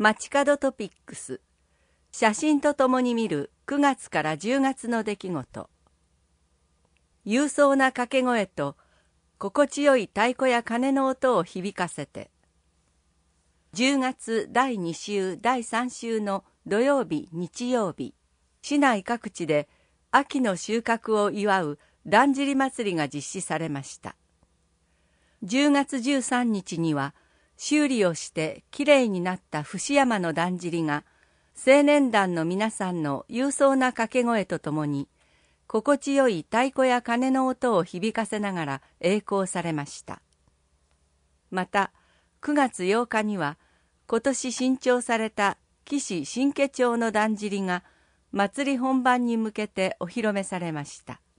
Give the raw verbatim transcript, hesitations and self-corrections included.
街角トピックス、写真とともに見るくがつからじゅうがつの出来事。勇壮な掛け声と心地よい太鼓や鐘の音を響かせて。じゅうがつだいに週だいさん週の土曜日日曜日、市内各地で秋の収穫を祝うだんじり祭りが実施されました。じゅうがつじゅうさんにちには修理をしてきれいになった伏山のだんじりが青年団の皆さんの勇壮な掛け声とともに心地よい太鼓や鐘の音を響かせながら栄光されました。またくがつようかには今年新調された岸新家町のだんじりが祭り本番に向けてお披露目されました。